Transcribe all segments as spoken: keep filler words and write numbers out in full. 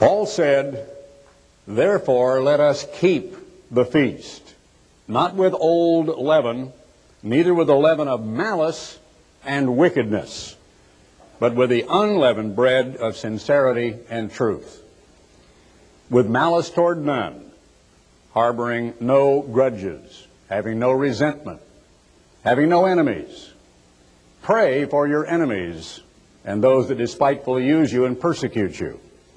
Paul said, "Therefore let us keep the feast, not with old leaven, neither with the leaven of malice and wickedness, but with the unleavened bread of sincerity and truth. With malice toward none, harboring no grudges, having no resentment, having no enemies. Pray for your enemies and those that despitefully use you and persecute you.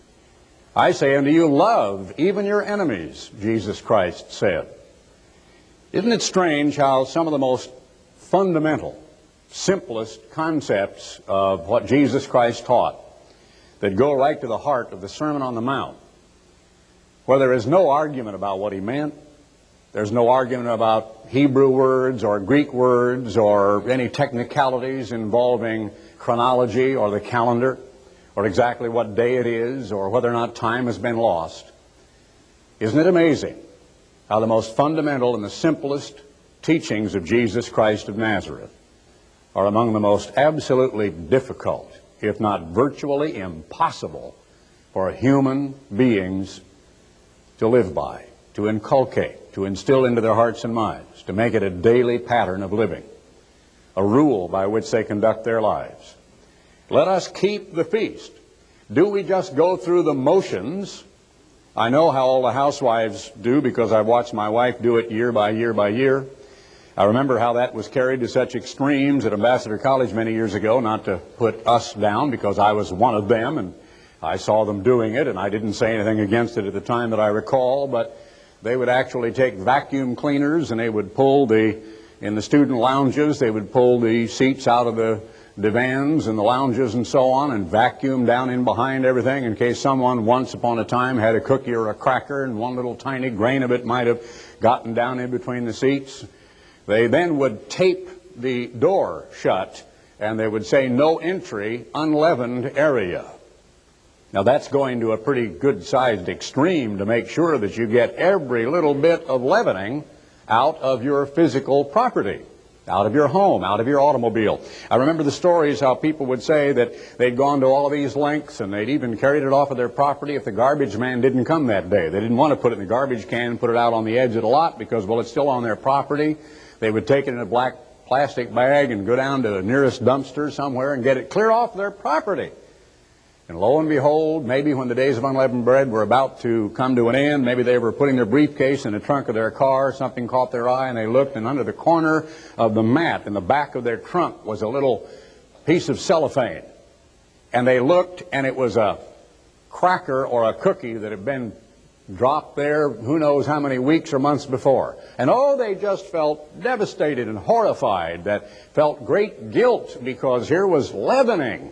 I say unto you, love even your enemies," Jesus Christ said. Isn't it strange how some of the most fundamental, simplest concepts of what Jesus Christ taught that go right to the heart of the Sermon on the Mount, where there is no argument about what he meant, there's no argument about Hebrew words or Greek words or any technicalities involving chronology or the calendar or exactly what day it is or whether or not time has been lost. Isn't it amazing how the most fundamental and the simplest teachings of Jesus Christ of Nazareth are among the most absolutely difficult, if not virtually impossible, for human beings to live by, to inculcate, to instill into their hearts and minds, to make it a daily pattern of living, a rule by which they conduct their lives. Let us keep the feast. Do we just go through the motions? I know how all the housewives do because I've watched my wife do it year by year by year. I remember how that was carried to such extremes at Ambassador College many years ago, not to put us down because I was one of them and I saw them doing it and I didn't say anything against it at the time that I recall, but they would actually take vacuum cleaners and they would pull the, in the student lounges, they would pull the seats out of the divans and the lounges and so on and vacuum down in behind everything in case someone once upon a time had a cookie or a cracker and one little tiny grain of it might have gotten down in between the seats. They then would tape the door shut and they would say, "No entry, unleavened area." Now that's going to a pretty good-sized extreme to make sure that you get every little bit of leavening out of your physical property, out of your home, out of your automobile. I remember the stories how people would say that they'd gone to all of these lengths and they'd even carried it off of their property if the garbage man didn't come that day. They didn't want to put it in the garbage can and put it out on the edge of the lot because, well, it's still on their property. They would take it in a black plastic bag and go down to the nearest dumpster somewhere and get it clear off their property. And lo and behold, maybe when the days of unleavened bread were about to come to an end, maybe they were putting their briefcase in the trunk of their car, something caught their eye, and they looked, and under the corner of the mat in the back of their trunk was a little piece of cellophane. And they looked, and it was a cracker or a cookie that had been dropped there who knows how many weeks or months before. And oh, they just felt devastated and horrified, that felt great guilt because here was leavening.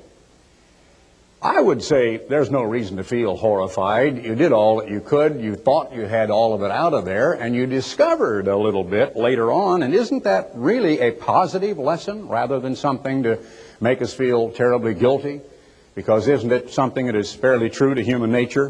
I would say there's no reason to feel horrified. You did all that you could. You thought you had all of it out of there, and you discovered a little bit later on. And isn't that really a positive lesson rather than something to make us feel terribly guilty? Because isn't it something that is fairly true to human nature?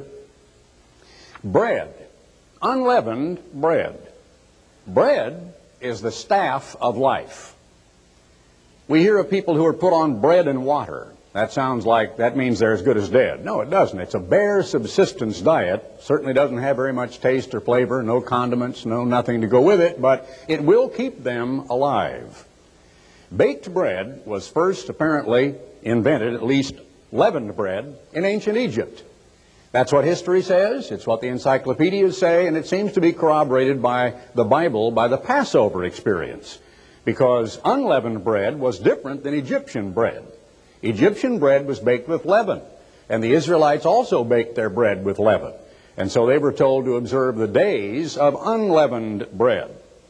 Bread, unleavened bread. Bread is the staff of life. We hear of people who are put on bread and water. That sounds like that means they're as good as dead. No, it doesn't. It's a bare subsistence diet. Certainly doesn't have very much taste or flavor, no condiments, no nothing to go with it, but it will keep them alive. Baked bread was first apparently invented, at least leavened bread, in ancient Egypt. That's what history says, it's what the encyclopedias say, and it seems to be corroborated by the Bible, by the Passover experience, because unleavened bread was different than Egyptian bread. Egyptian bread was baked with leaven, and the Israelites also baked their bread with leaven. And so they were told to observe the days of unleavened bread.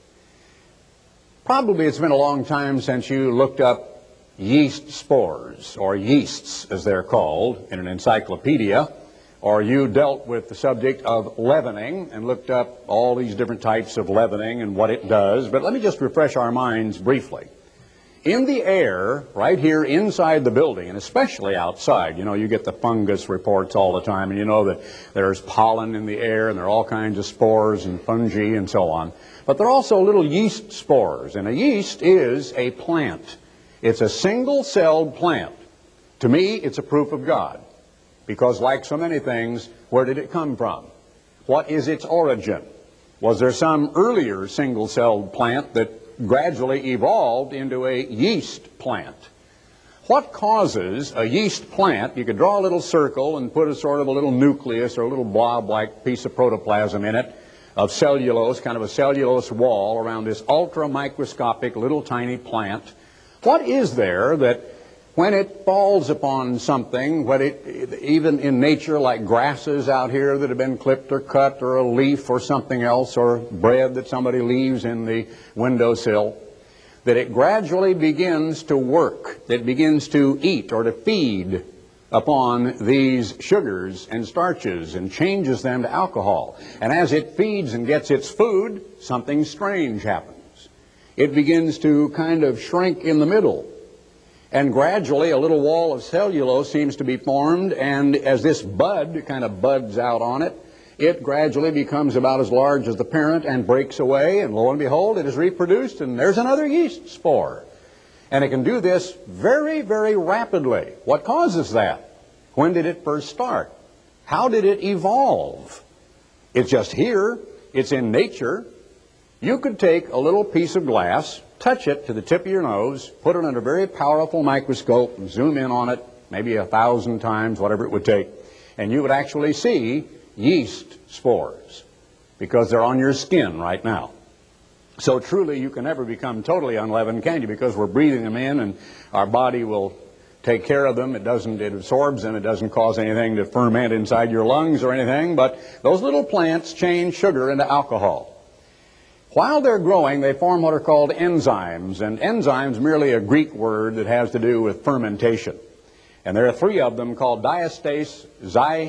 Probably it's been a long time since you looked up yeast spores, or yeasts as they're called, in an encyclopedia, or you dealt with the subject of leavening and looked up all these different types of leavening and what it does. But let me just refresh our minds briefly. In the air, right here inside the building, and especially outside, you know, you get the fungus reports all the time, and you know that there's pollen in the air, and there are all kinds of spores and fungi and so on. But there are also little yeast spores, and a yeast is a plant. It's a single-celled plant. To me, it's a proof of God. Because like so many things, where did it come from? What is its origin? Was there some earlier single-celled plant that gradually evolved into a yeast plant? What causes a yeast plant? You could draw a little circle and put a sort of a little nucleus or a little blob-like piece of protoplasm in it of cellulose, kind of a cellulose wall around this ultra-microscopic little tiny plant. What is there that when it falls upon something, when it, even in nature like grasses out here that have been clipped or cut, or a leaf or something else, or bread that somebody leaves in the windowsill, that it gradually begins to work, it begins to eat or to feed upon these sugars and starches and changes them to alcohol. And as it feeds and gets its food, something strange happens. It begins to kind of shrink in the middle. And gradually a little wall of cellulose seems to be formed, and as this bud kind of buds out on it, it gradually becomes about as large as the parent and breaks away, and lo and behold, it is reproduced, and there's another yeast spore. And it can do this very, very rapidly. What causes that? When did it first start? How did it evolve? It's just here. It's in nature. You could take a little piece of glass, touch it to the tip of your nose, put it under a very powerful microscope, and zoom in on it, maybe a thousand times, whatever it would take, and you would actually see yeast spores, because they're on your skin right now. So truly you can never become totally unleavened, can you? Because we're breathing them in, and our body will take care of them. It doesn't, it absorbs them. It doesn't cause anything to ferment inside your lungs or anything, but those little plants change sugar into alcohol. While they're growing, they form what are called enzymes, and enzymes merely a Greek word that has to do with fermentation. And there are three of them called diastase, zy,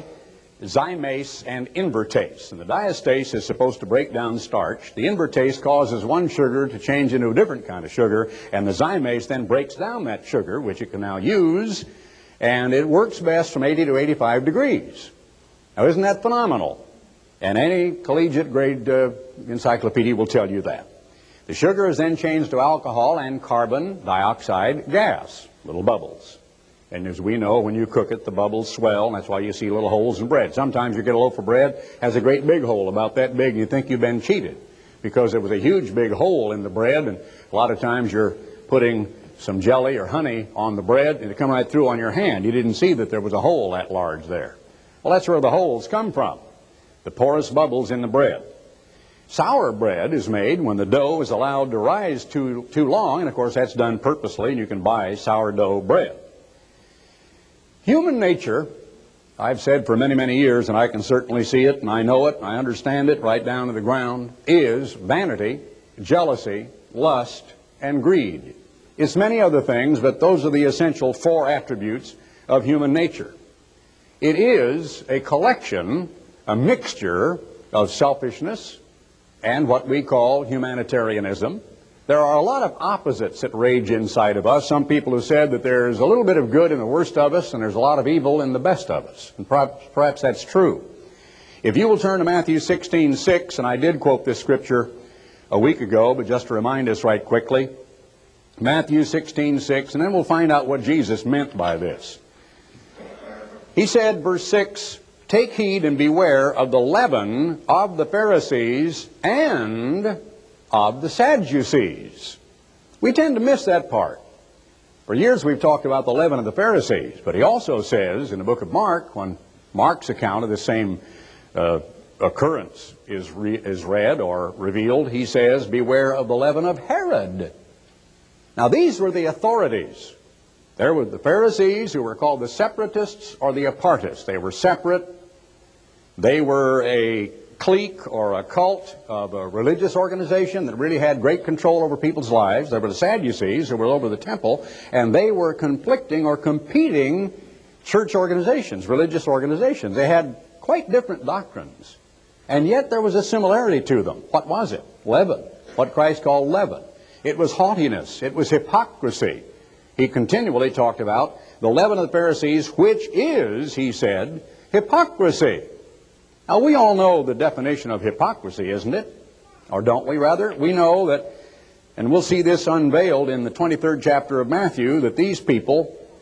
zymase, and invertase. And the diastase is supposed to break down starch. The invertase causes one sugar to change into a different kind of sugar, and the zymase then breaks down that sugar, which it can now use, and it works best from eighty to eighty-five degrees. Now, isn't that phenomenal? And any collegiate grade uh, encyclopedia will tell you that. The sugar is then changed to alcohol and carbon dioxide gas, little bubbles. And as we know, when you cook it, the bubbles swell, and that's why you see little holes in bread. Sometimes you get a loaf of bread, has a great big hole about that big, and you think you've been cheated because there was a huge big hole in the bread, and a lot of times you're putting some jelly or honey on the bread, and it come right through on your hand. You didn't see that there was a hole that large there. Well, that's where the holes come from, the porous bubbles in the bread. Sour bread is made when the dough is allowed to rise too, too long, and of course that's done purposely, and you can buy sourdough bread. Human nature, I've said for many, many years, and I can certainly see it, and I know it, and I understand it right down to the ground, is vanity, jealousy, lust, and greed. It's many other things, but those are the essential four attributes of human nature. It is a collection, a mixture of selfishness and what we call humanitarianism. There are a lot of opposites that rage inside of us. Some people have said that there's a little bit of good in the worst of us, and there's a lot of evil in the best of us. And perhaps, perhaps that's true. If you will turn to Matthew sixteen six, and I did quote this scripture a week ago, but just to remind us right quickly, Matthew sixteen six, and then we'll find out what Jesus meant by this. He said, verse six, "Take heed and beware of the leaven of the Pharisees and of the Sadducees." We tend to miss that part. For years we've talked about the leaven of the Pharisees, but he also says in the book of Mark, when Mark's account of the same uh, occurrence is, re is read or revealed, he says, "Beware of the leaven of Herod." Now these were the authorities. There were the Pharisees, who were called the separatists or the apartists. They were separate. They were a clique or a cult of a religious organization that really had great control over people's lives. There were the Sadducees, who were over the temple, and they were conflicting or competing church organizations, religious organizations. They had quite different doctrines, and yet there was a similarity to them. What was it? Leaven. What Christ called leaven. It was haughtiness. It was hypocrisy. He continually talked about the leaven of the Pharisees, which is, he said, hypocrisy. Now, we all know the definition of hypocrisy, isn't it? Or don't we, rather? We know that, and we'll see this unveiled in the twenty-third chapter of Matthew, that these people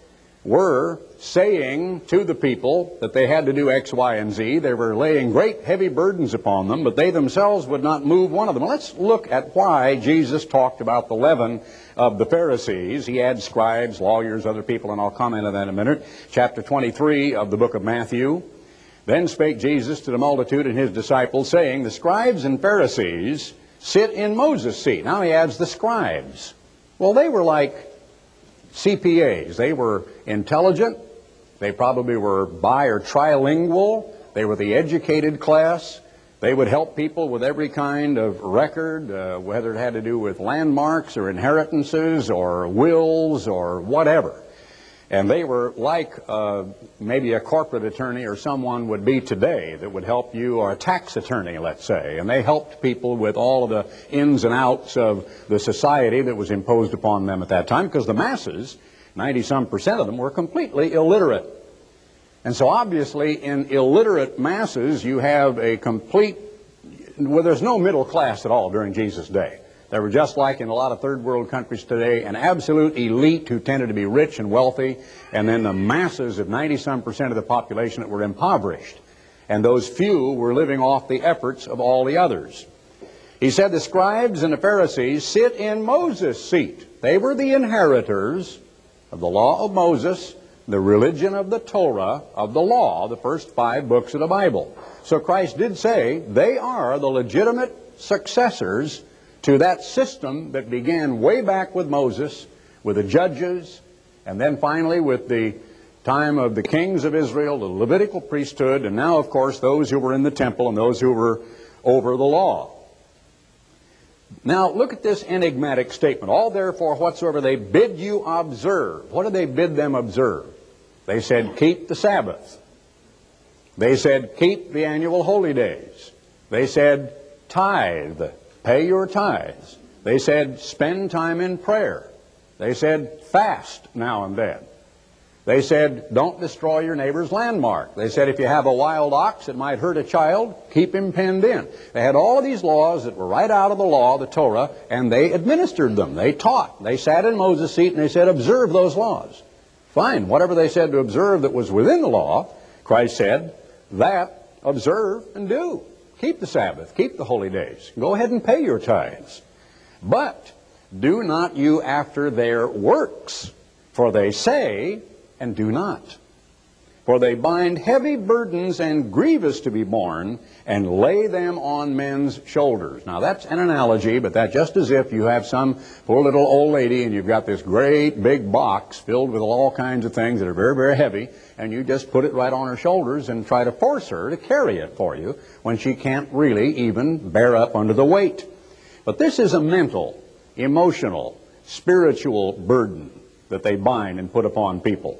were saying to the people that they had to do X, Y, and Z. They were laying great heavy burdens upon them, but they themselves would not move one of them. Let's look at why Jesus talked about the leaven of the Pharisees. He had scribes, lawyers, other people, and I'll comment on that in a minute. Chapter twenty-three of the book of Matthew. Then spake Jesus to the multitude and his disciples, saying, the scribes and Pharisees sit in Moses' seat. Now he adds the scribes. Well, they were like C P As. They were intelligent. They probably were bi or trilingual. They were the educated class. They would help people with every kind of record, uh, whether it had to do with landmarks or inheritances or wills or whatever. And they were like uh, maybe a corporate attorney or someone would be today that would help you, or a tax attorney, let's say. And they helped people with all of the ins and outs of the society that was imposed upon them at that time, because the masses, ninety-some percent of them, were completely illiterate. And so obviously in illiterate masses you have a complete, well, there's no middle class at all during Jesus' day. They were just like in a lot of third world countries today, an absolute elite who tended to be rich and wealthy, and then the masses of ninety-some percent of the population that were impoverished. And those few were living off the efforts of all the others. He said the scribes and the Pharisees sit in Moses' seat. They were the inheritors of the law of Moses, the religion of the Torah, of the law, the first five books of the Bible. So Christ did say they are the legitimate successors to that system that began way back with Moses, with the judges, and then finally with the time of the kings of Israel, the Levitical priesthood, and now, of course, those who were in the temple and those who were over the law. Now, look at this enigmatic statement. All therefore whatsoever they bid you observe. What did they bid them observe? They said, keep the Sabbath. They said, keep the annual holy days. They said, tithe. Pay your tithes. They said, spend time in prayer. They said, fast now and then. They said, don't destroy your neighbor's landmark. They said, if you have a wild ox that might hurt a child, keep him penned in. They had all of these laws that were right out of the law, the Torah, and they administered them. They taught. They sat in Moses' seat and they said, observe those laws. Fine. Whatever they said to observe that was within the law, Christ said, that observe and do. Keep the Sabbath. Keep the holy days. Go ahead and pay your tithes. But do not you after their works, for they say and do not. For they bind heavy burdens and grievous to be borne, and lay them on men's shoulders. Now that's an analogy, but that's just as if you have some poor little old lady and you've got this great big box filled with all kinds of things that are very, very heavy, and you just put it right on her shoulders and try to force her to carry it for you when she can't really even bear up under the weight. But this is a mental, emotional, spiritual burden that they bind and put upon people.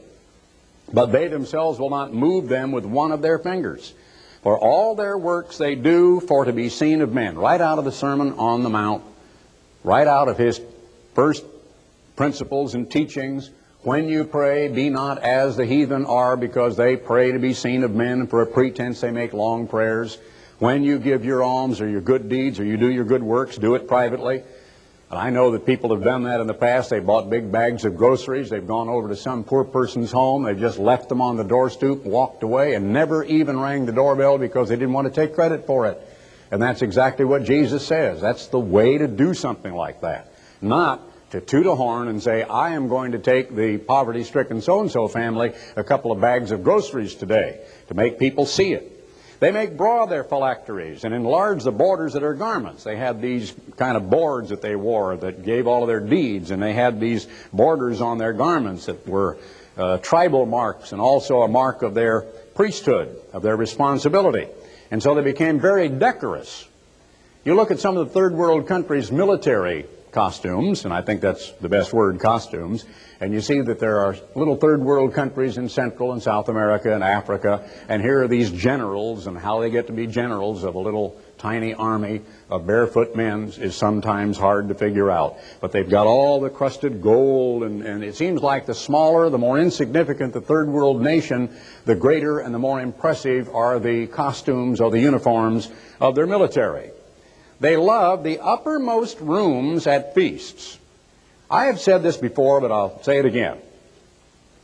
But they themselves will not move them with one of their fingers. For all their works they do for to be seen of men. Right out of the Sermon on the Mount, right out of his first principles and teachings. When you pray, be not as the heathen are, because they pray to be seen of men, and for a pretense they make long prayers. When you give your alms or your good deeds or you do your good works, do it privately. And I know that people have done that in the past. They bought big bags of groceries. They've gone over to some poor person's home. They've just left them on the doorstep, walked away, and never even rang the doorbell because they didn't want to take credit for it. And that's exactly what Jesus says. That's the way to do something like that. Not to toot a horn and say, I am going to take the poverty-stricken so-and-so family a couple of bags of groceries today, to make people see it. They make broad their phylacteries and enlarge the borders of their garments. They had these kind of boards that they wore that gave all of their deeds, and they had these borders on their garments that were uh, tribal marks and also a mark of their priesthood, of their responsibility. And so they became very decorous. You look at some of the third world countries' military costumes, and I think that's the best word, costumes, and you see that there are little third world countries in Central and South America and Africa, and here are these generals, and how they get to be generals of a little tiny army of barefoot men is sometimes hard to figure out. But they've got all the crusted gold, and, and it seems like the smaller, the more insignificant the third world nation, the greater and the more impressive are the costumes or the uniforms of their military. They love the uppermost rooms at feasts. I have said this before, but I'll say it again.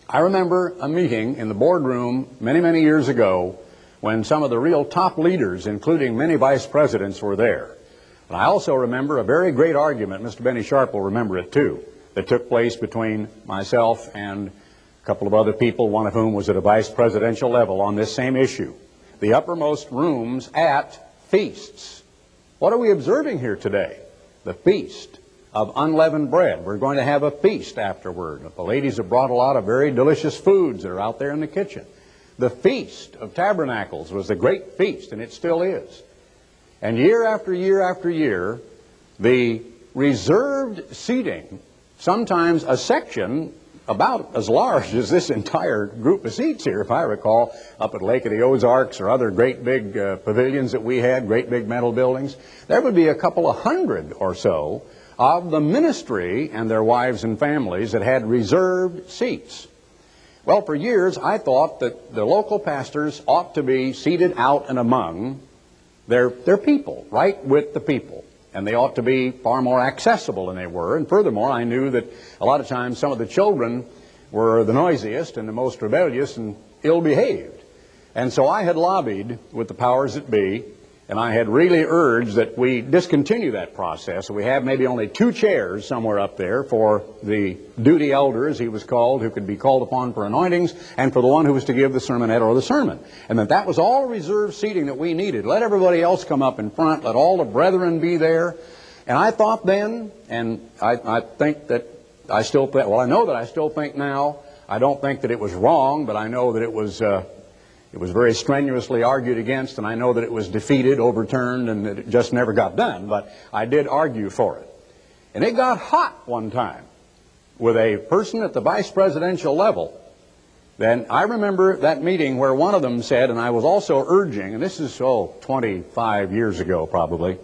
I remember a meeting in the boardroom many, many years ago when some of the real top leaders, including many vice presidents, were there. And I also remember a very great argument, Mister Benny Sharp will remember it too, that took place between myself and a couple of other people, one of whom was at a vice presidential level on this same issue. The uppermost rooms at feasts. What are we observing here today? The feast of unleavened bread. We're going to have a feast afterward. The ladies have brought a lot of very delicious foods that are out there in the kitchen. The Feast of Tabernacles was a great feast, and it still is. And year after year after year, the reserved seating, sometimes a section about as large as this entire group of seats here, if I recall, up at Lake of the Ozarks or other great big uh, pavilions that we had, great big metal buildings, there would be a couple of hundred or so of the ministry and their wives and families that had reserved seats. Well, for years I thought that the local pastors ought to be seated out and among their, their people, right with the people. And they ought to be far more accessible than they were. And furthermore, I knew that a lot of times some of the children were the noisiest and the most rebellious and ill-behaved. And so I had lobbied with the powers that be, and I had really urged that we discontinue that process. We have maybe only two chairs somewhere up there for the duty elder, as he was called, who could be called upon for anointings, and for the one who was to give the sermonette or the sermon. And that that was all reserved seating that we needed. Let everybody else come up in front. Let all the brethren be there. And I thought then, and I, I think that I still think, well, I know that I still think now, I don't think that it was wrong, but I know that it was... Uh, It was very strenuously argued against, and I know that it was defeated, overturned, and that it just never got done. But I did argue for it. And it got hot one time with a person at the vice presidential level. Then I remember that meeting where one of them said, and I was also urging, and this is, oh, twenty-five years ago probably,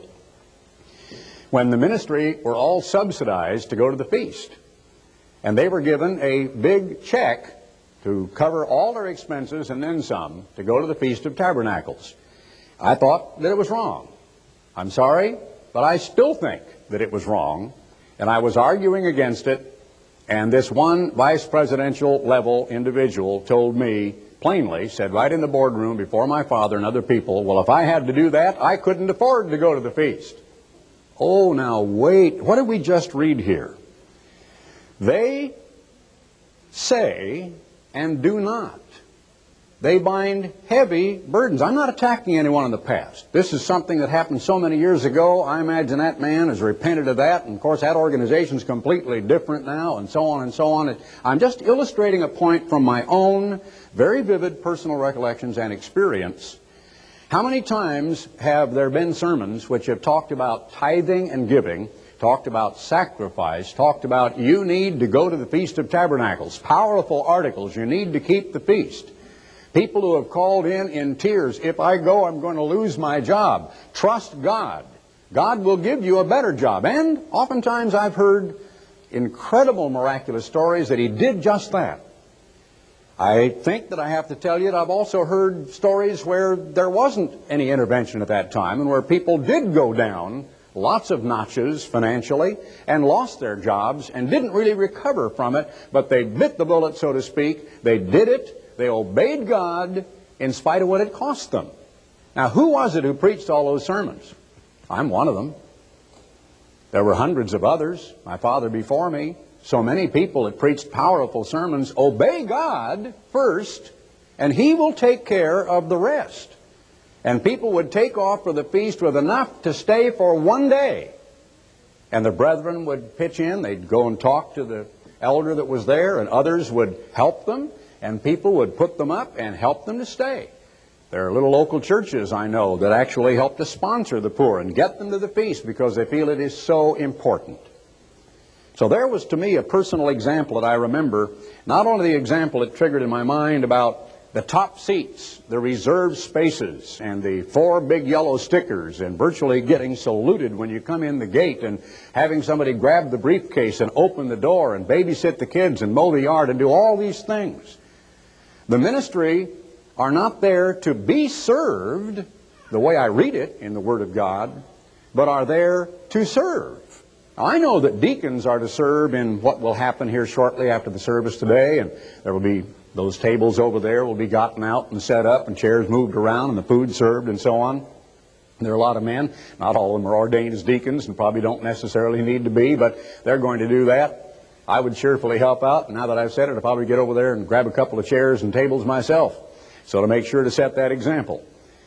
when the ministry were all subsidized to go to the feast. And they were given a big check to cover all their expenses and then some to go to the Feast of Tabernacles. I thought that it was wrong. I'm sorry, but I still think that it was wrong, and I was arguing against it, and this one vice presidential level individual told me plainly, said right in the boardroom before my father and other people, well, if I had to do that, I couldn't afford to go to the feast. Oh, now wait, what did we just read here? They say and do not. They bind heavy burdens. I'm not attacking anyone in the past. This is something that happened so many years ago. I imagine that man has repented of that. And of course, that organization is completely different now, and so on and so on. I'm just illustrating a point from my own very vivid personal recollections and experience. How many times have there been sermons which have talked about tithing and giving, talked about sacrifice, talked about you need to go to the Feast of Tabernacles, powerful articles, you need to keep the feast. People who have called in in tears, if I go, I'm going to lose my job. Trust God. God will give you a better job. And oftentimes I've heard incredible miraculous stories that He did just that. I think that I have to tell you that I've also heard stories where there wasn't any intervention at that time and where people did go down lots of notches financially and lost their jobs and didn't really recover from it, but they bit the bullet, so to speak. They did it. They obeyed God in spite of what it cost them. Now, who was it who preached all those sermons? I'm one of them. There were hundreds of others, my father before me. So many people that preached powerful sermons. Obey God first, and He will take care of the rest. And people would take off for the feast with enough to stay for one day. And the brethren would pitch in. They'd go and talk to the elder that was there, and others would help them. And people would put them up and help them to stay. There are little local churches, I know, that actually help to sponsor the poor and get them to the feast because they feel it is so important. So there was to me a personal example that I remember, not only the example it triggered in my mind about the top seats, the reserved spaces, and the four big yellow stickers, and virtually getting saluted when you come in the gate, and having somebody grab the briefcase and open the door and babysit the kids and mow the yard and do all these things. The ministry are not there to be served the way I read it in the Word of God, but are there to serve. Now, I know that deacons are to serve in what will happen here shortly after the service today, and there will be those tables over there will be gotten out and set up and chairs moved around and the food served and so on. There are a lot of men. Not all of them are ordained as deacons and probably don't necessarily need to be, but they're going to do that. I would cheerfully help out. Now that I've said it, I'll probably get over there and grab a couple of chairs and tables myself. So to make sure to set that example.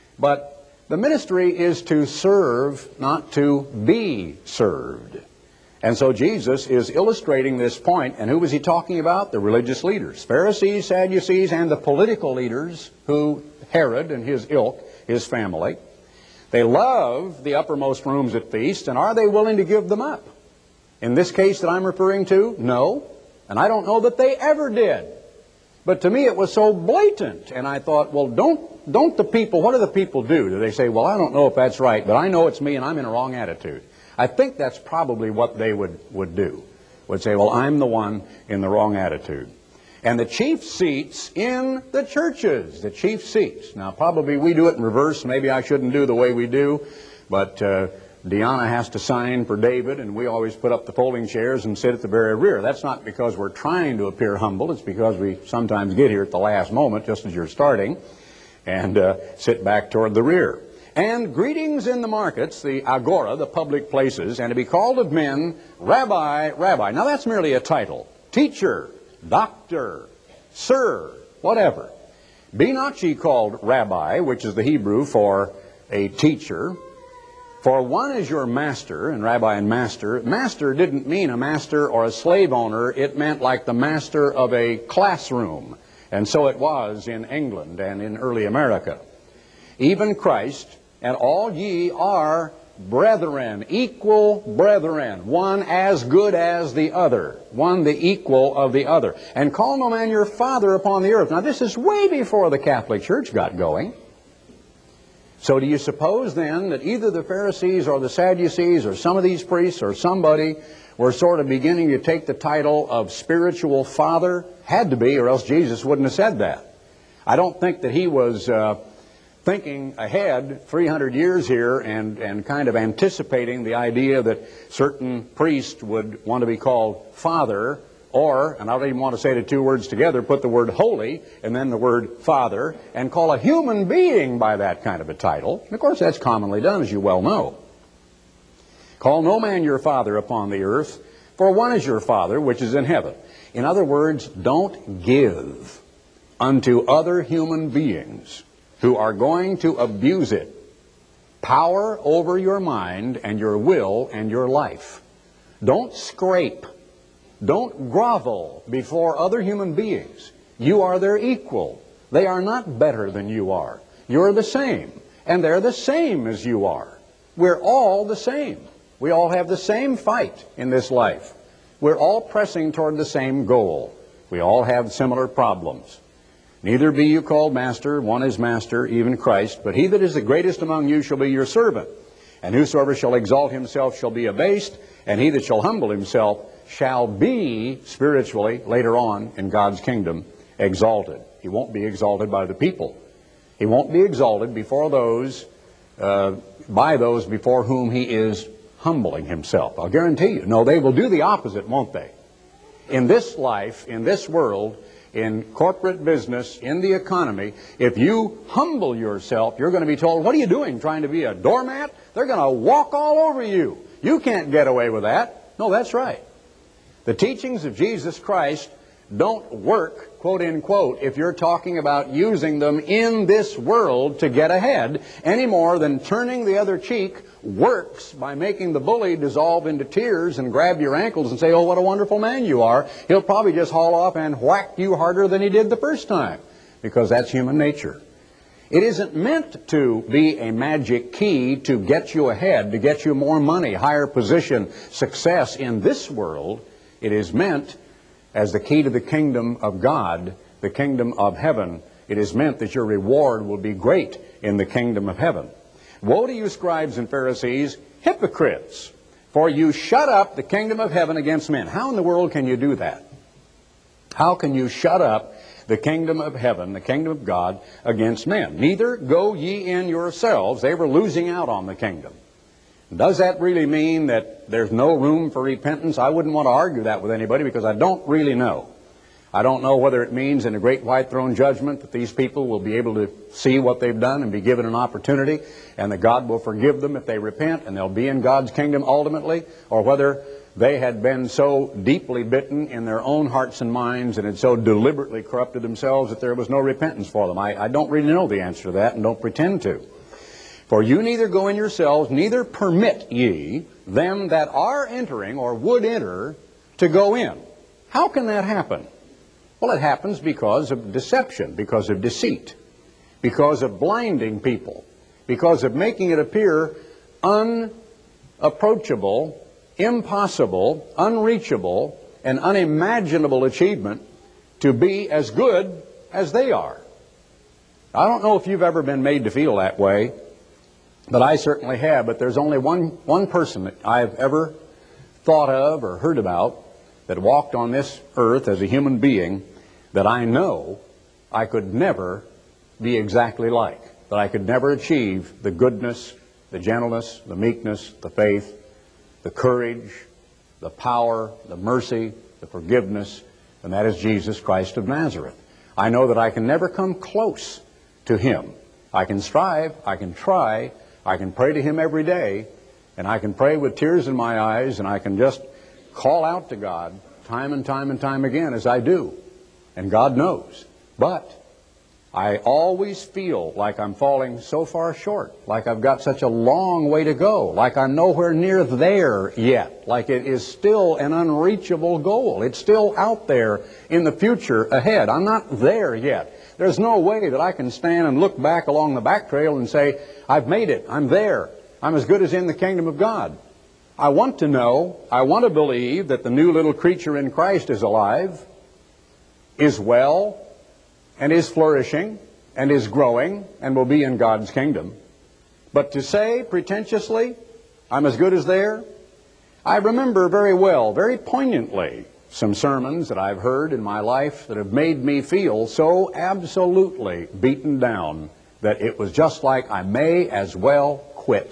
But the ministry is to serve, not to be served. And so Jesus is illustrating this point, and who was he talking about? The religious leaders, Pharisees, Sadducees, and the political leaders who Herod and his ilk, his family. They love the uppermost rooms at feasts, and are they willing to give them up? In this case that I'm referring to, no. And I don't know that they ever did. But to me it was so blatant, and I thought, well, don't, don't the people, what do the people do? Do they say, well, I don't know if that's right, but I know it's me and I'm in a wrong attitude? I think that's probably what they would, would do. Would say, well, I'm the one in the wrong attitude. And the chief seats in the churches, the chief seats. Now, probably we do it in reverse. Maybe I shouldn't do the way we do. But uh, Deanna has to sign for David, and we always put up the folding chairs and sit at the very rear. That's not because we're trying to appear humble. It's because we sometimes get here at the last moment, just as you're starting, and uh, sit back toward the rear. And greetings in the markets, the agora, the public places, and to be called of men, Rabbi, Rabbi. Now that's merely a title. Teacher, doctor, sir, whatever. Be not ye called Rabbi, which is the Hebrew for a teacher, for one is your master, and Rabbi and master. Master didn't mean a master or a slave owner. It meant like the master of a classroom. And so it was in England and in early America. Even Christ, and all ye are brethren, equal brethren, one as good as the other, one the equal of the other. And call no man your father upon the earth. Now this is way before the Catholic Church got going. So do you suppose then that either the Pharisees or the Sadducees or some of these priests or somebody were sort of beginning to take the title of spiritual father? Had to be, or else Jesus wouldn't have said that. I don't think that he was uh, thinking ahead three hundred years here and, and kind of anticipating the idea that certain priests would want to be called father, or, and I don't even want to say the two words together, put the word holy and then the word father and call a human being by that kind of a title. And of course that's commonly done, as you well know. Call no man your father upon the earth, for one is your Father which is in heaven. In other words, don't give unto other human beings who are going to abuse it power over your mind and your will and your life. Don't scrape. Don't grovel before other human beings. You are their equal. They are not better than you are. You're the same, and they're the same as you are. We're all the same. We all have the same fight in this life. We're all pressing toward the same goal. We all have similar problems. Neither be you called master, one is master, even Christ, but he that is the greatest among you shall be your servant. And whosoever shall exalt himself shall be abased, and he that shall humble himself shall be, spiritually, later on in God's kingdom, exalted. He won't be exalted by the people. He won't be exalted before those, uh, by those before whom he is humbling himself. I'll guarantee you. No, they will do the opposite, won't they? In this life, in this world, in corporate business, in the economy, if you humble yourself, you're going to be told, what are you doing, trying to be a doormat? They're going to walk all over you. You can't get away with that. No, that's right. The teachings of Jesus Christ don't work, quote unquote, if you're talking about using them in this world to get ahead, any more than turning the other cheek works by making the bully dissolve into tears and grab your ankles and say, oh, what a wonderful man you are. He'll probably just haul off and whack you harder than he did the first time, because that's human nature. It isn't meant to be a magic key to get you ahead, to get you more money, higher position, success in this world. It is meant as the key to the kingdom of God, the kingdom of heaven. It is meant that your reward will be great in the kingdom of heaven. Woe to you, scribes and Pharisees, hypocrites, for you shut up the kingdom of heaven against men. How in the world can you do that? How can you shut up the kingdom of heaven, the kingdom of God, against men? Neither go ye in yourselves. They were losing out on the kingdom. Does that really mean that there's no room for repentance? I wouldn't want to argue that with anybody because I don't really know. I don't know whether it means in a great white throne judgment that these people will be able to see what they've done and be given an opportunity, and that God will forgive them if they repent and they'll be in God's kingdom ultimately, or whether they had been so deeply bitten in their own hearts and minds and had so deliberately corrupted themselves that there was no repentance for them. I, I don't really know the answer to that and don't pretend to. For you neither go in yourselves, neither permit ye them that are entering or would enter to go in. How can that happen? Well, it happens because of deception, because of deceit, because of blinding people, because of making it appear unapproachable, impossible, unreachable, and unimaginable achievement to be as good as they are. I don't know if you've ever been made to feel that way, but I certainly have. But there's only one, one person that I've ever thought of or heard about that walked on this earth as a human being that I know I could never be exactly like, that I could never achieve the goodness, the gentleness, the meekness, the faith, the courage, the power, the mercy, the forgiveness, and that is Jesus Christ of Nazareth. I know that I can never come close to Him. I can strive, I can try, I can pray to Him every day, and I can pray with tears in my eyes, and I can just call out to God time and time and time again as I do. And God knows. But I always feel like I'm falling so far short, like I've got such a long way to go, like I'm nowhere near there yet, like it is still an unreachable goal. It's still out there in the future ahead. I'm not there yet. There's no way that I can stand and look back along the back trail and say, I've made it, I'm there, I'm as good as in the kingdom of God. I want to know, I want to believe that the new little creature in Christ is alive, is well, and is flourishing, and is growing, and will be in God's kingdom. But to say pretentiously, I'm as good as there, I remember very well, very poignantly, some sermons that I've heard in my life that have made me feel so absolutely beaten down that it was just like I may as well quit.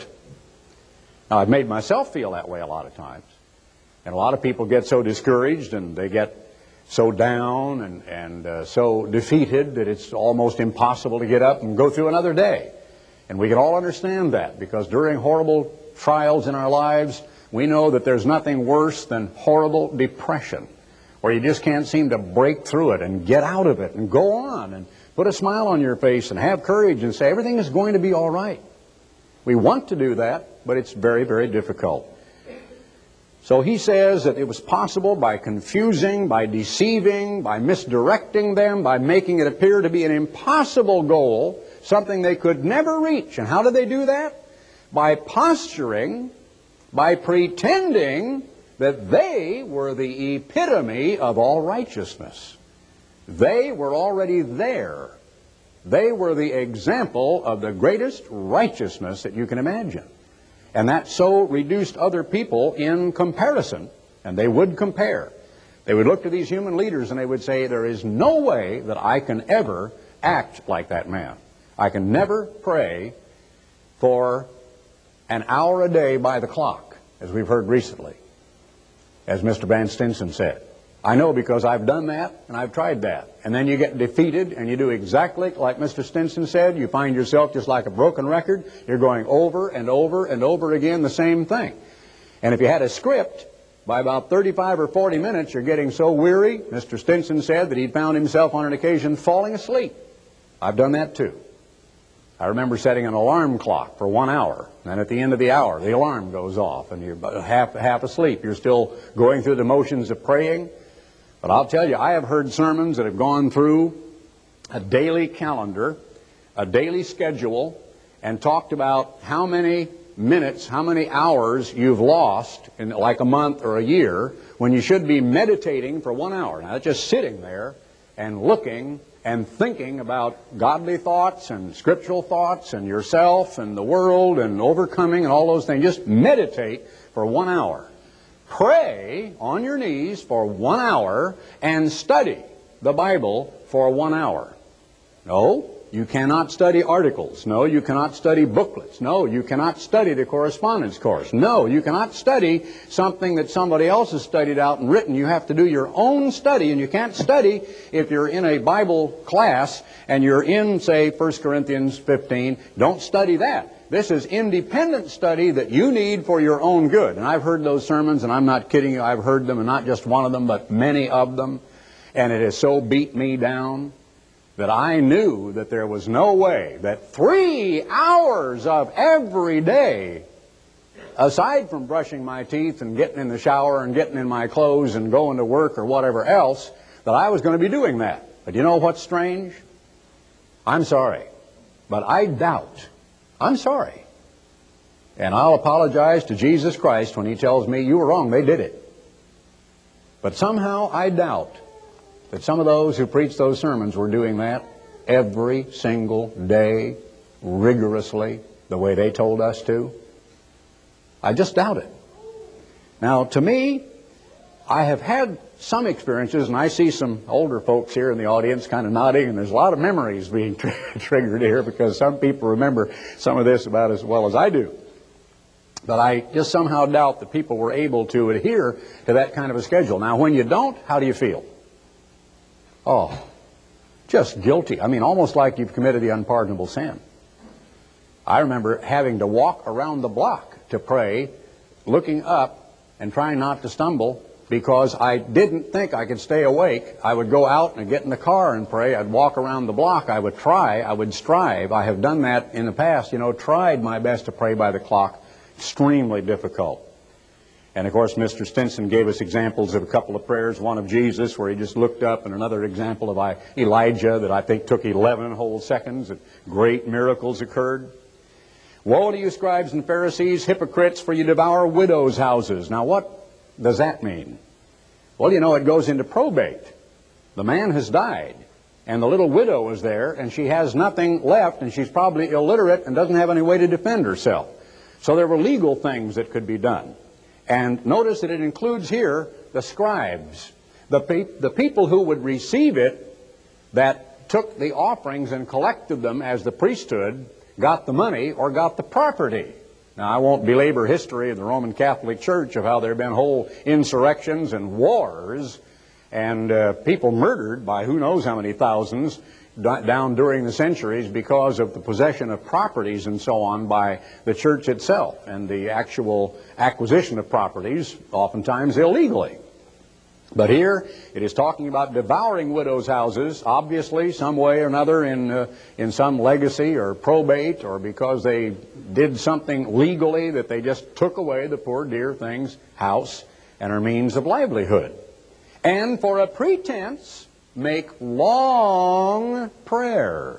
Now, I've made myself feel that way a lot of times. And a lot of people get so discouraged and they get so down and, and uh, so defeated that it's almost impossible to get up and go through another day. And we can all understand that, because during horrible trials in our lives, we know that there's nothing worse than horrible depression, where you just can't seem to break through it and get out of it and go on and put a smile on your face and have courage and say everything is going to be all right. We want to do that, but it's very, very difficult. So he says that it was possible by confusing, by deceiving, by misdirecting them, by making it appear to be an impossible goal, something they could never reach. And how did they do that? By posturing, by pretending that they were the epitome of all righteousness. They were already there. They were the example of the greatest righteousness that you can imagine. And that so reduced other people in comparison, and they would compare. They would look to these human leaders and they would say, there is no way that I can ever act like that man. I can never pray for an hour a day by the clock, as we've heard recently, as Mister Van Stinson said. I know because I've done that and I've tried that. And then you get defeated and you do exactly like Mister Stinson said. You find yourself just like a broken record. You're going over and over and over again the same thing. And if you had a script, by about thirty-five or forty minutes, you're getting so weary. Mister Stinson said that he'd found himself on an occasion falling asleep. I've done that too. I remember setting an alarm clock for one hour. And at the end of the hour, the alarm goes off and you're half, half asleep. You're still going through the motions of praying. But I'll tell you, I have heard sermons that have gone through a daily calendar, a daily schedule, and talked about how many minutes, how many hours you've lost in like a month or a year when you should be meditating for one hour. Now, that's just sitting there and looking and thinking about godly thoughts and scriptural thoughts and yourself and the world and overcoming and all those things. Just meditate for one hour. Pray on your knees for one hour and study the Bible for one hour. No, You cannot study articles. No, you cannot study booklets. No, you cannot study the correspondence course. No, you cannot study something that somebody else has studied out and written. You have to do your own study, and you can't study if you're in a Bible class and you're in, say, First Corinthians fifteen. Don't study that. This is independent study that you need for your own good. And I've heard those sermons, and I'm not kidding you. I've heard them, and not just one of them, but many of them. And it has so beat me down that I knew that there was no way that three hours of every day, aside from brushing my teeth and getting in the shower and getting in my clothes and going to work or whatever else, that I was going to be doing that. But you know what's strange? I'm sorry, but I doubt. I'm sorry. And I'll apologize to Jesus Christ when He tells me, you were wrong, they did it. But somehow I doubt that some of those who preached those sermons were doing that every single day, rigorously, the way they told us to. I just doubt it. Now, to me, I have had some experiences, and I see some older folks here in the audience kind of nodding, and there's a lot of memories being tr triggered here because some people remember some of this about as well as I do. But I just somehow doubt that people were able to adhere to that kind of a schedule. Now, when you don't, how do you feel? Oh, just guilty. I mean, almost like you've committed the unpardonable sin. I remember having to walk around the block to pray, looking up and trying not to stumble because I didn't think I could stay awake. I would go out and get in the car and pray. I'd walk around the block. I would try. I would strive. I have done that in the past, you know, tried my best to pray by the clock. Extremely difficult. And of course, Mister Stinson gave us examples of a couple of prayers, one of Jesus where he just looked up, and another example of Elijah that I think took eleven whole seconds and great miracles occurred. Woe to you, scribes and Pharisees, hypocrites, for you devour widows' houses. Now what does that mean? Well, you know, it goes into probate. The man has died, and the little widow is there, and she has nothing left, and she's probably illiterate and doesn't have any way to defend herself. So there were legal things that could be done. And notice that it includes here the scribes, the, pe the people who would receive it, that took the offerings and collected them as the priesthood, got the money or got the property. Now, I won't belabor history of the Roman Catholic Church of how there have been whole insurrections and wars and uh, people murdered by who knows how many thousands down during the centuries because of the possession of properties and so on by the church itself and the actual acquisition of properties, oftentimes illegally. But here it is talking about devouring widows' houses, obviously some way or another in, uh, in some legacy or probate or because they did something legally that they just took away the poor dear thing's house and her means of livelihood. And for a pretense, make long prayer.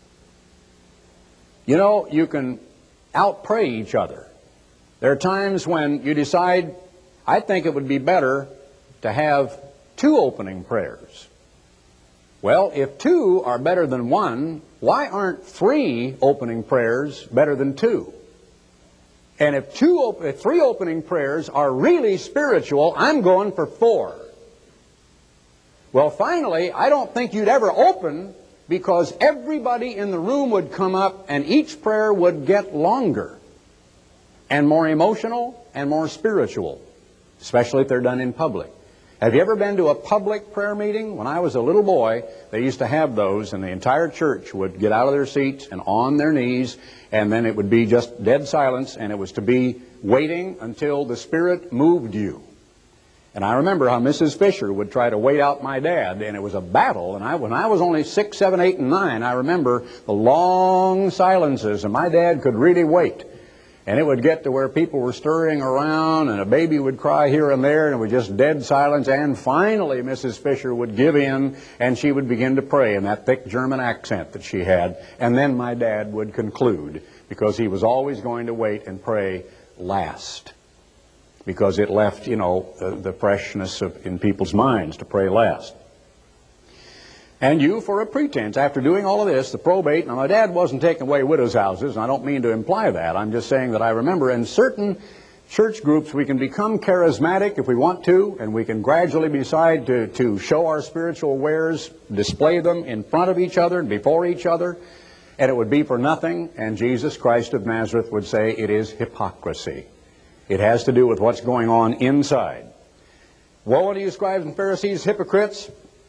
You know, you can out-pray each other. There are times when you decide, I think it would be better to have two opening prayers. Well, if two are better than one, why aren't three opening prayers better than two? And if two, op if three opening prayers are really spiritual, I'm going for four. Well, finally, I don't think you'd ever open because everybody in the room would come up and each prayer would get longer and more emotional and more spiritual, especially if they're done in public. Have you ever been to a public prayer meeting? When I was a little boy, they used to have those, and the entire church would get out of their seats and on their knees, and then it would be just dead silence, and it was to be waiting until the Spirit moved you. And I remember how Missus Fisher would try to wait out my dad, and it was a battle. And I, when I was only six, seven, eight, and nine, I remember the long silences, and my dad could really wait. And it would get to where people were stirring around, and a baby would cry here and there, and it was just dead silence. And finally, Missus Fisher would give in, and she would begin to pray in that thick German accent that she had. And then my dad would conclude, because he was always going to wait and pray last. Because it left, you know, the, the freshness of, in people's minds to pray last. And you, for a pretense, after doing all of this, the probate, now my dad wasn't taking away widows' houses, and I don't mean to imply that. I'm just saying that I remember in certain church groups, we can become charismatic if we want to, and we can gradually decide to, to show our spiritual wares, display them in front of each other and before each other, and it would be for nothing. And Jesus Christ of Nazareth would say it is hypocrisy. It has to do with what's going on inside. Woe unto you, scribes and Pharisees, hypocrites!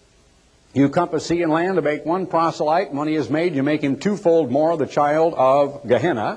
You compass sea and land to make one proselyte, and when he is made, you make him twofold more the child of Gehenna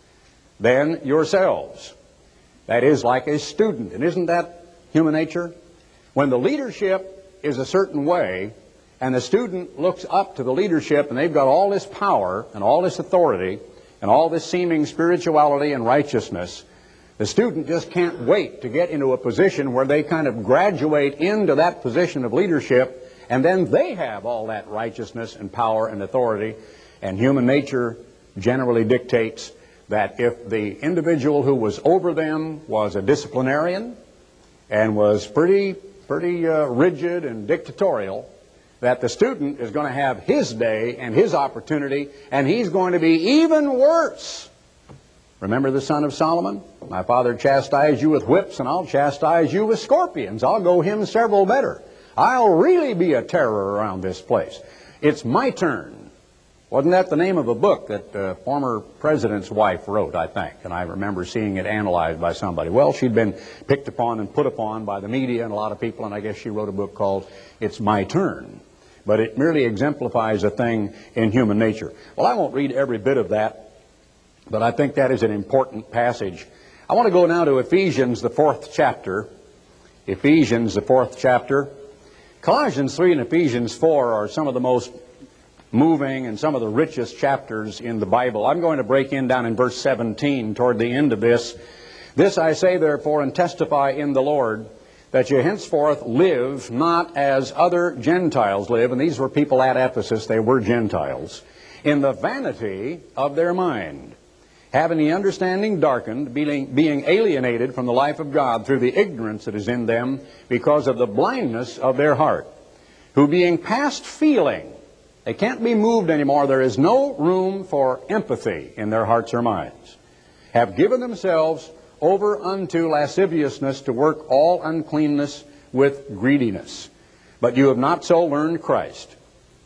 than yourselves. That is like a student. And isn't that human nature? When the leadership is a certain way, and the student looks up to the leadership, and they've got all this power and all this authority and all this seeming spirituality and righteousness, the student just can't wait to get into a position where they kind of graduate into that position of leadership, and then they have all that righteousness and power and authority. And human nature generally dictates that if the individual who was over them was a disciplinarian and was pretty, pretty uh, rigid and dictatorial, that the student is going to have his day and his opportunity, and he's going to be even worse. Remember the son of Solomon? My father chastised you with whips, and I'll chastise you with scorpions. I'll go him several better. I'll really be a terror around this place. It's my turn. Wasn't that the name of a book that the former president's wife wrote, I think? And I remember seeing it analyzed by somebody. Well, she'd been picked upon and put upon by the media and a lot of people, and I guess she wrote a book called It's My Turn. But it merely exemplifies a thing in human nature. Well, I won't read every bit of that, but I think that is an important passage. I want to go now to Ephesians, the fourth chapter. Ephesians, the fourth chapter. Colossians three and Ephesians four are some of the most moving and some of the richest chapters in the Bible. I'm going to break in down in verse seventeen toward the end of this. This I say therefore and testify in the Lord, that you henceforth live not as other Gentiles live, and these were people at Ephesus, they were Gentiles, in the vanity of their mind, having the understanding darkened, being, being alienated from the life of God through the ignorance that is in them because of the blindness of their heart, who being past feeling, they can't be moved anymore. There is no room for empathy in their hearts or minds, have given themselves over unto lasciviousness to work all uncleanness with greediness. But you have not so learned Christ.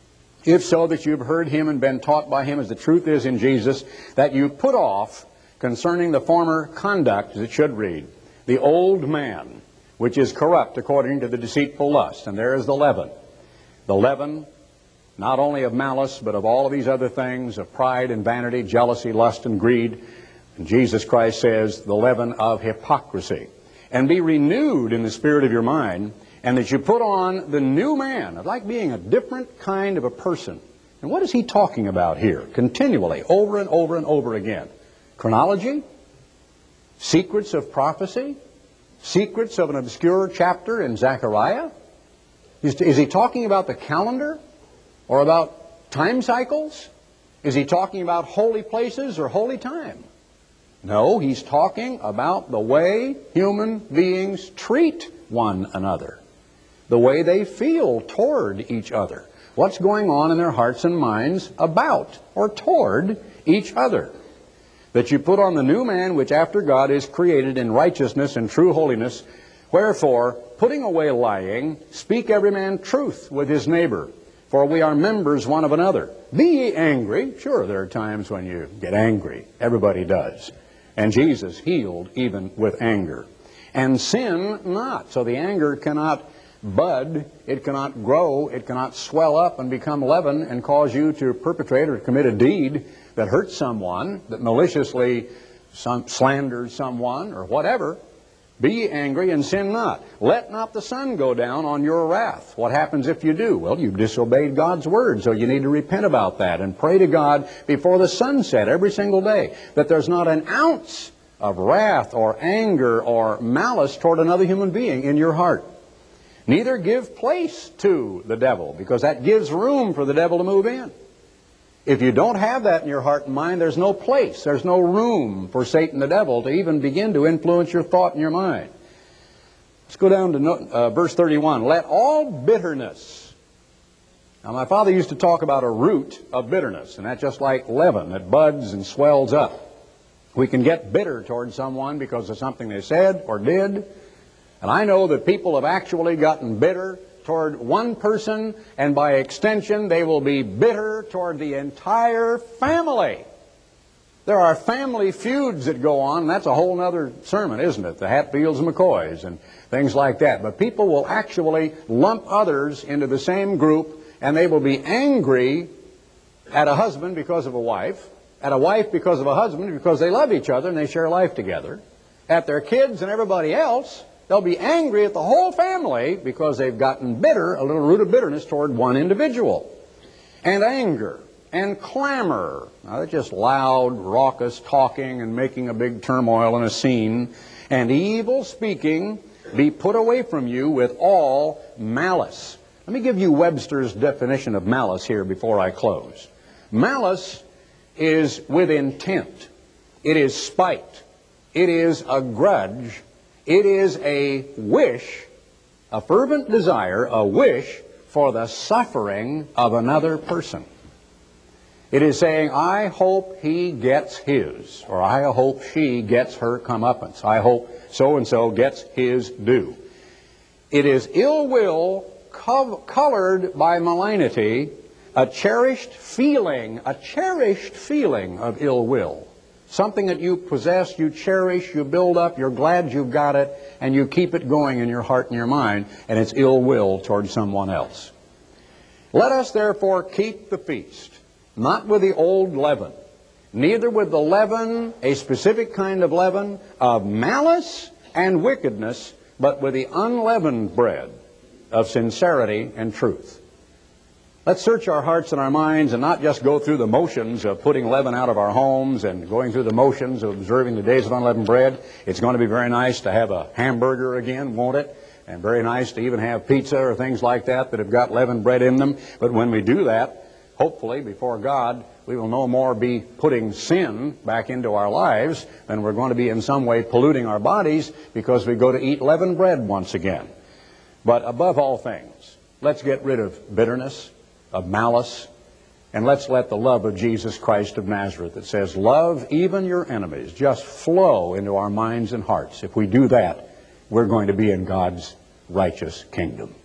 If so, that you have heard him and been taught by him, as the truth is in Jesus, that you put off concerning the former conduct, as it should read, the old man, which is corrupt according to the deceitful lust. And there is the leaven. The leaven not only of malice, but of all of these other things, of pride and vanity, jealousy, lust, and greed. And Jesus Christ says, the leaven of hypocrisy. And be renewed in the spirit of your mind, and that you put on the new man, of like being a different kind of a person. And what is he talking about here? Continually, over and over and over again. Chronology? Secrets of prophecy? Secrets of an obscure chapter in Zechariah? Is, is he talking about the calendar? Or about time cycles? Is he talking about holy places or holy time? No, he's talking about the way human beings treat one another. The way they feel toward each other. What's going on in their hearts and minds about or toward each other. That you put on the new man, which after God is created in righteousness and true holiness. Wherefore, putting away lying, speak every man truth with his neighbor. For we are members one of another. Be ye angry. Sure, there are times when you get angry. Everybody does. And Jesus healed even with anger. And sin not. So the anger cannot bud, it cannot grow, it cannot swell up and become leaven and cause you to perpetrate or commit a deed that hurts someone, that maliciously some, slanders someone or whatever. Be ye angry and sin not. Let not the sun go down on your wrath. What happens if you do? Well, you've disobeyed God's word, so you need to repent about that and pray to God before the sunset every single day that there's not an ounce of wrath or anger or malice toward another human being in your heart. Neither give place to the devil, because that gives room for the devil to move in. If you don't have that in your heart and mind, there's no place, there's no room for Satan the devil to even begin to influence your thought and your mind. Let's go down to uh, verse thirty-one. Let all bitterness. Now my father used to talk about a root of bitterness, and that's just like leaven that buds and swells up. We can get bitter toward someone because of something they said or did. And I know that people have actually gotten bitter toward one person, and by extension, they will be bitter toward the entire family. There are family feuds that go on, and that's a whole other sermon, isn't it? The Hatfields and McCoys and things like that. But people will actually lump others into the same group, and they will be angry at a husband because of a wife, at a wife because of a husband, because they love each other and they share life together, at their kids and everybody else. They'll be angry at the whole family because they've gotten bitter, a little root of bitterness toward one individual. And anger and clamor. Now, that's just loud, raucous talking and making a big turmoil and a scene. And evil speaking be put away from you with all malice. Let me give you Webster's definition of malice here before I close. Malice is with intent. It is spite. It is a grudge. It is a wish, a fervent desire, a wish for the suffering of another person. It is saying, I hope he gets his, or I hope she gets her comeuppance. I hope so-and-so gets his due. It is ill will co- colored by malignity, a cherished feeling, a cherished feeling of ill will. Something that you possess, you cherish, you build up, you're glad you've got it, and you keep it going in your heart and your mind, and it's ill will toward someone else. Let us therefore keep the feast, not with the old leaven, neither with the leaven, a specific kind of leaven, of malice and wickedness, but with the unleavened bread of sincerity and truth. Let's search our hearts and our minds and not just go through the motions of putting leaven out of our homes and going through the motions of observing the days of unleavened bread. It's going to be very nice to have a hamburger again, won't it? And very nice to even have pizza or things like that that have got leavened bread in them. But when we do that, hopefully before God, we will no more be putting sin back into our lives than we're going to be in some way polluting our bodies because we go to eat leavened bread once again. But above all things, let's get rid of bitterness, of malice, and let's let the love of Jesus Christ of Nazareth that says, love even your enemies, just flow into our minds and hearts. If we do that, we're going to be in God's righteous kingdom.